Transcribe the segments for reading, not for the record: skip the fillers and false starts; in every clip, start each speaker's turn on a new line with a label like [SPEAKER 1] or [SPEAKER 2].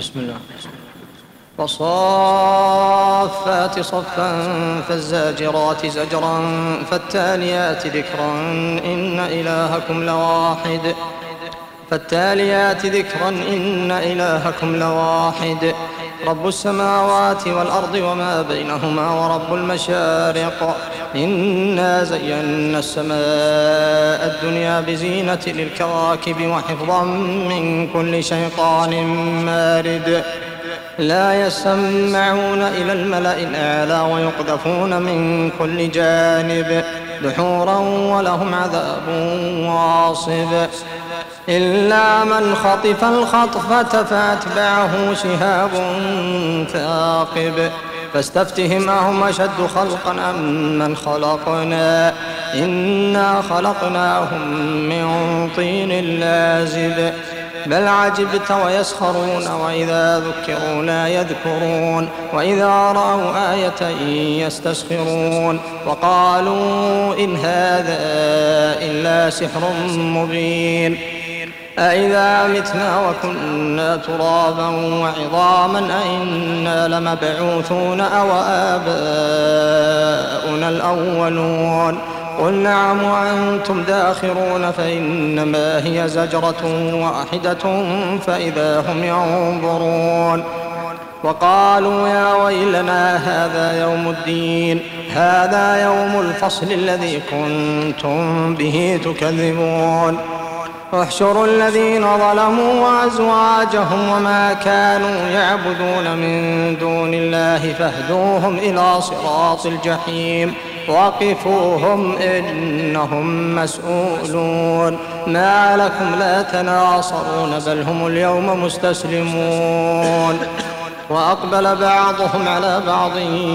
[SPEAKER 1] بسم الله. والصافات صفا فالزاجرات زجرا فالتاليات ذكرا إن إلهكم لواحد رب السماوات والأرض وما بينهما ورب المشارق إنا زينا السماء الدنيا بزينة للكواكب وحفظا من كل شيطان مارد لا يسمعون إلى الملأ الأعلى ويقذفون من كل جانب دحورا ولهم عذاب واصب إلا من خطف الخطفة فأتبعه شهاب ثاقب فاستفتهم أهم أشد خلقا أم من خلقنا إنا خلقناهم من طين لازب بل عجبت ويسخرون وإذا ذكروا لا يذكرون وإذا رأوا آية يستسخرون وقالوا إن هذا إلا سحر مبين أإذا متنا وكنا ترابا وعظاما أإنا لمبعوثون أو آباؤنا الأولون قل نعم وأنتم داخرون فإنما هي زجرة واحدة فإذا هم ينظرون وقالوا يا ويلنا هذا يوم الدين هذا يوم الفصل الذي كنتم به تكذبون احشروا الذين ظلموا وأزواجهم وما كانوا يعبدون من دون الله فاهدوهم إلى صراط الجحيم وقفوهم إنهم مسؤولون ما لكم لا تناصرون بل هم اليوم مستسلمون وأقبل بعضهم على بعض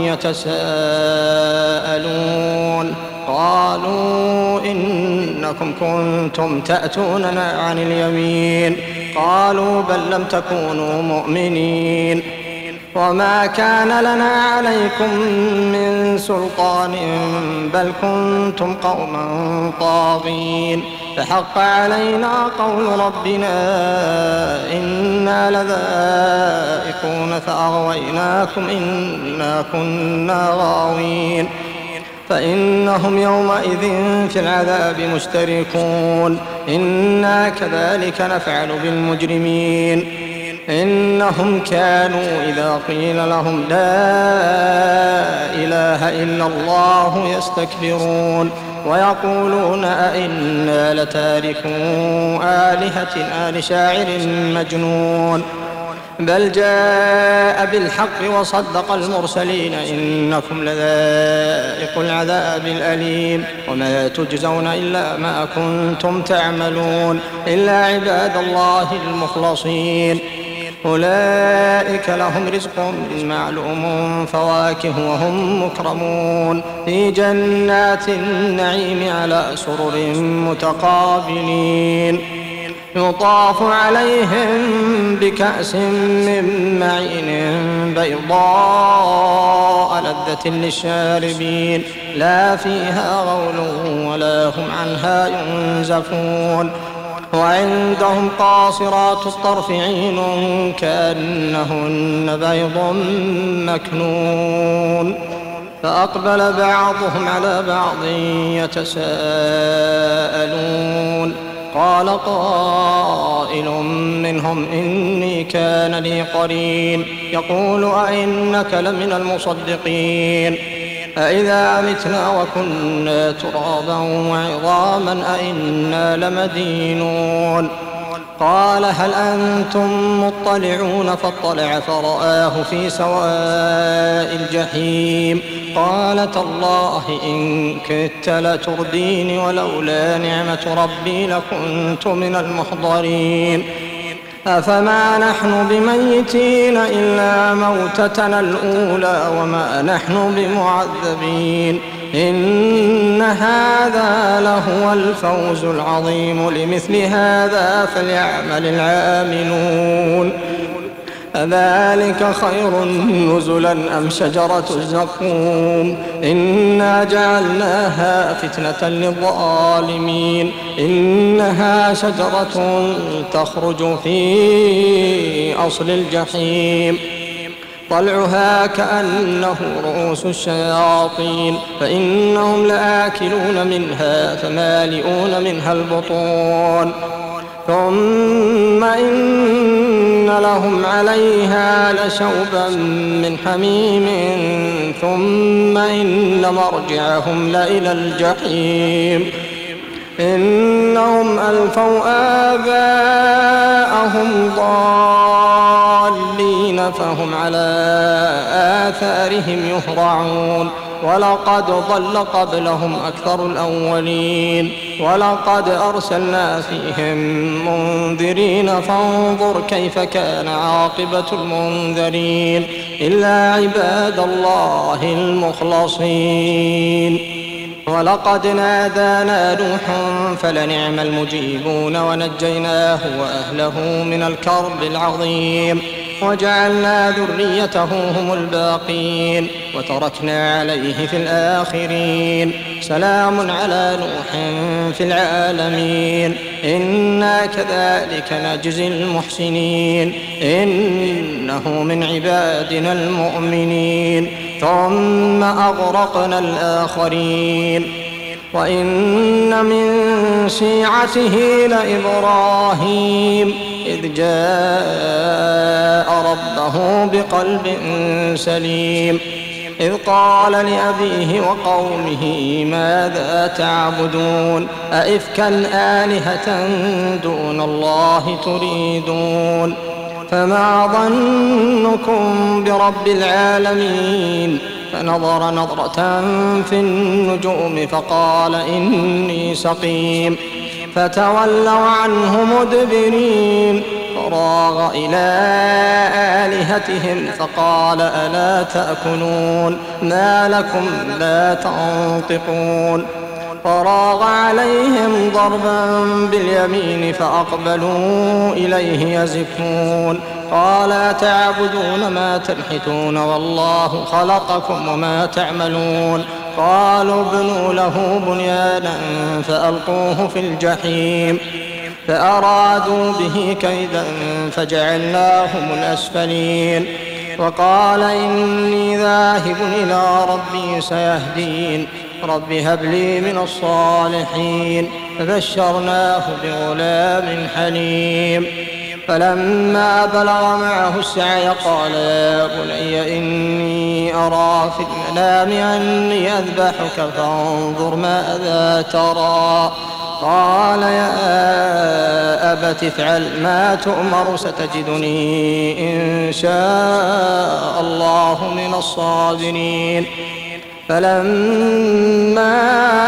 [SPEAKER 1] يتساءلون قالوا إنكم كنتم تأتوننا عن اليمين قالوا بل لم تكونوا مؤمنين وما كان لنا عليكم من سلطان بل كنتم قوما طاغين فحق علينا قول ربنا إنا لذائقون فأغويناكم إنا كنا غاوين فإنهم يومئذ في العذاب مشتركون إنا كذلك نفعل بالمجرمين إنهم كانوا إذا قيل لهم لا إله إلا الله يستكبرون ويقولون أئنا لتاركو آلهتنا لشاعر مجنون بل جاء بالحق وصدق المرسلين إنكم لذائقو العذاب الأليم وما تجزون إلا ما كنتم تعملون إلا عباد الله المخلصين أولئك لهم رزق معلوم فواكه وهم مكرمون في جنات النعيم على سرر متقابلين يطاف عليهم بكأس من معين بيضاء لذة للشاربين لا فيها غول ولا هم عنها ينزفون وعندهم قاصرات الطرف عين كأنهن بيض مكنون فأقبل بعضهم على بعض يتساءلون قال قائل منهم إني كان لي قرين يقول أئنك لمن المصدقين أإذا متنا وكنا ترابا وعظاما أئنا لمدينون قال هل أنتم مطلعون فاطلع فرآه في سواء الجحيم قال تالله إن كدت لتردين ولولا نعمة ربي لكنت من المحضرين أفما نحن بميتين إلا موتتنا الأولى وما نحن بمعذبين إن هذا لهو الفوز العظيم لمثل هذا فليعمل العاملون أذلك خير نزلا أم شجرة الزقوم إنا جعلناها فتنة للظالمين إنها شجرة تخرج في أصل الجحيم طلعها كأنه رؤوس الشياطين فإنهم لآكلون منها فمالئون منها البطون ثم إن لهم عليها لشوبا من حميم ثم إن مرجعهم لإلى الجحيم إنهم ألفوا آباءهم ضالين فهم على آثارهم يهرعون ولقد ضل قبلهم أكثر الأولين ولقد أرسلنا فيهم منذرين فانظر كيف كان عاقبة المنذرين إلا عباد الله المخلصين ولقد نادانا نوح فلنعم المجيبون ونجيناه وأهله من الكرب العظيم وجعلنا ذريته هم الباقين وتركنا عليه في الآخرين سلام على نوح في العالمين إنا كذلك نجزي المحسنين إنه من عبادنا المؤمنين ثم أغرقنا الآخرين وإن من شيعته لإبراهيم إذ جاء ربه بقلب سليم إذ قال لأبيه وقومه ماذا تعبدون أئفكا آلهة دون الله تريدون فما ظنكم برب العالمين فنظر نظرة في النجوم فقال إني سقيم فتولوا عنه مدبرين فراغ إلى آلهتهم فقال ألا تأكلون ما لكم لا تنطقون فراغ عليهم ضربا باليمين فأقبلوا إليه يزفون قال أتعبدون ما تنحتون والله خلقكم وما تعملون قالوا ابنوا له بنيانا فألقوه في الجحيم فأرادوا به كيدا فجعلناهم الأسفلين وقال إني ذاهب إلى ربي سيهدين رب هب لي من الصالحين فبشرناه بغلام حليم فلما بلغ معه السعي قال يا بني إني أرى في المنام أني أذبحك فانظر ماذا ترى قال يا أبت افعل ما تؤمر ستجدني إن شاء الله من الصابرين فلما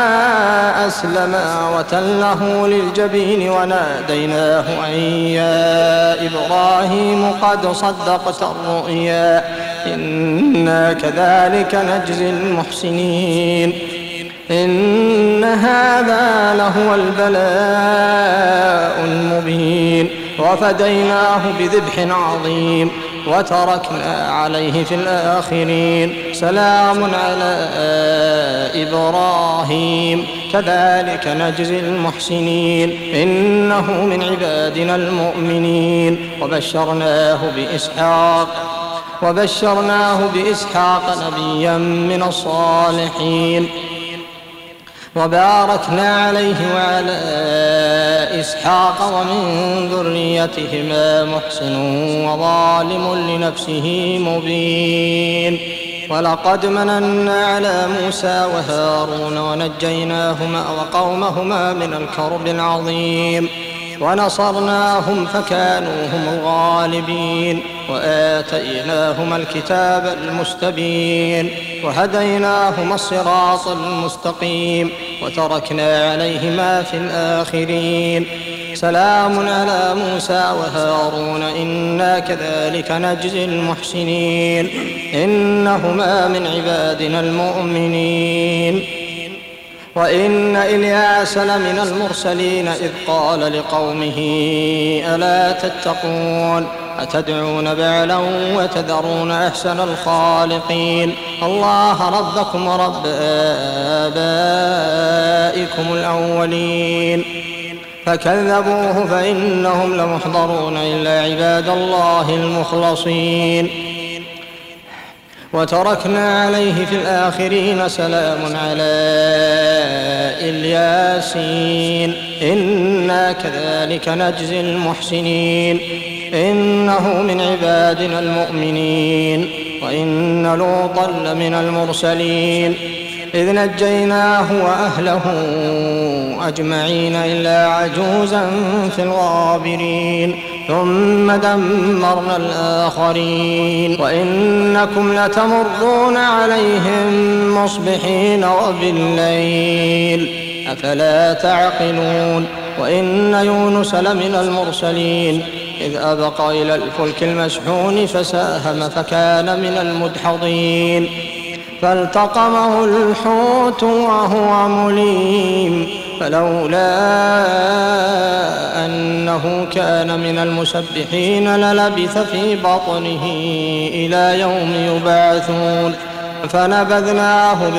[SPEAKER 1] أسلما وتله للجبين وناديناه أن يا إبراهيم قد صدقت الرؤيا إنا كذلك نجزي المحسنين إن هذا لهو البلاء المبين وفديناه بذبح عظيم وتركنا عليه في الآخرين سلام على إبراهيم كذلك نجزي المحسنين إنه من عبادنا المؤمنين وبشرناه بإسحاق نبيا من الصالحين وباركنا عليه وعلى إسحاق ومن ذريتهما محسن وظالم لنفسه مبين ولقد مننا على موسى وهارون ونجيناهما وقومهما من الكرب العظيم ونصرناهم فكانوا هم الغالبين وآتيناهما الكتاب المستبين وهديناهما الصراط المستقيم وتركنا عليهما في الآخرين سلام على موسى وهارون إنا كذلك نجزي المحسنين إنهما من عبادنا المؤمنين وإن إلياس لمن المرسلين إذ قال لقومه ألا تتقون أتدعون بعلا وتذرون أحسن الخالقين الله ربكم ورب آبائكم الأولين فكذبوه فإنهم لمحضرون إلا عباد الله المخلصين وتركنا عليه في الآخرين سلام على الياسين إنا كذلك نجزي المحسنين إنه من عبادنا المؤمنين وإن لوطا لمن المرسلين إذ نجيناه وأهله أجمعين إلا عجوزا في الغابرين ثم دمرنا الآخرين وإنكم لتمرون عليهم مصبحين وبالليل أفلا تعقلون وإن يونس لمن المرسلين إذ أبق إلى الفلك المشحون فساهم فكان من المدحضين فالتقمه الحوت وهو مليم فلولا أنه كان من المسبحين للبث في بطنه إلى يوم يبعثون فنبذناه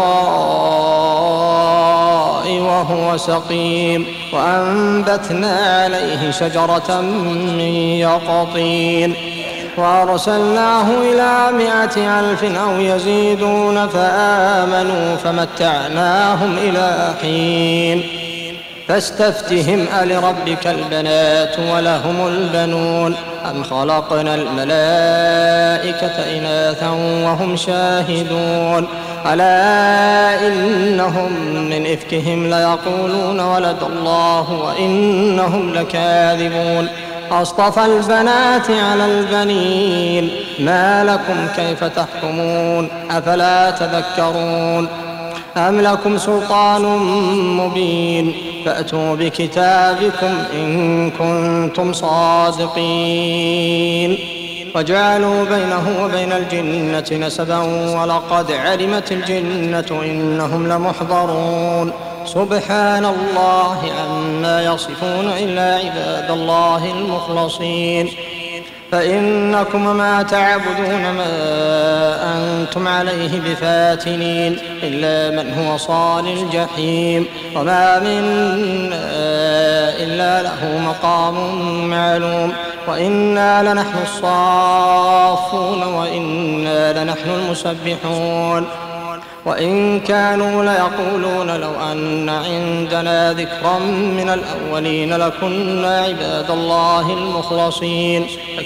[SPEAKER 1] بالعراء وهو سقيم وأنبتنا عليه شجرة من يقطين وأرسلناه إلى 100,000 أو يزيدون فآمنوا فمتعناهم إلى حين فاستفتهم ألربك البنات ولهم البنون أم خلقنا الملائكة إناثا وهم شاهدون ألا إنهم من إفكهم ليقولون ولد الله وإنهم لكاذبون أصطفى البنات على البنين ما لكم كيف تحكمون أفلا تذكرون أم لكم سلطان مبين فأتوا بكتابكم إن كنتم صادقين وجعلوا بينه وبين الجنة نسبا ولقد علمت الجنة إنهم لمحضرون سبحان الله عما يصفون إلا عباد الله المخلصين فإنكم ما تعبدون ما أنتم عليه بفاتنين إلا من هو صال الجحيم وما منا إلا له مقام معلوم وإنا لنحن الصافون وإنا لنحن المسبحون وإن كانوا ليقولون لو أن عندنا ذكرا من الأولين لكنا عباد الله المخلصين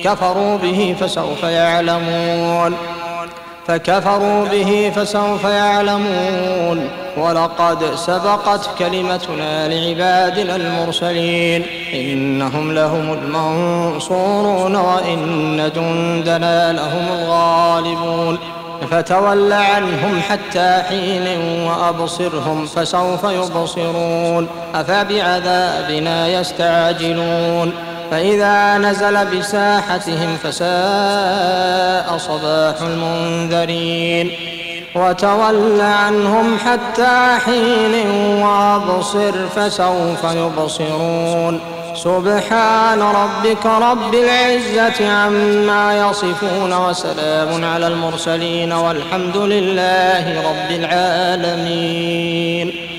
[SPEAKER 1] فكفروا به فسوف يعلمون ولقد سبقت كلمتنا لعبادنا المرسلين إنهم لهم المنصورون وإن جندنا لهم الغالبون فتول عنهم حتى حين وأبصرهم فسوف يبصرون أفبعذابنا يستعجلون فإذا نزل بساحتهم فساء صباح المنذرين وتول عنهم حتى حين وأبصر فسوف يبصرون سبحان ربك رب العزة عما يصفون وسلام على المرسلين والحمد لله رب العالمين.